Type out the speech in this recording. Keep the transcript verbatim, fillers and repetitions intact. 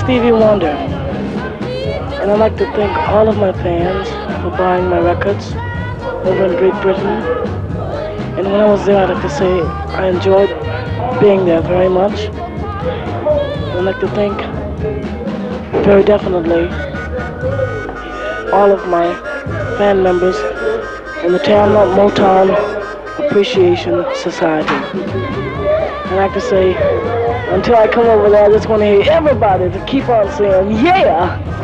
Stevie Wonder. And I'd like to thank all of my fans for buying my records over in Great Britain. And when I was there, I'd like to say I enjoyed being there very much. And I'd like to thank very definitely all of my fan members in the Tamla Motown Appreciation Society. And I'd like to say, until I come over there, I just want to hear everybody to keep on saying, yeah!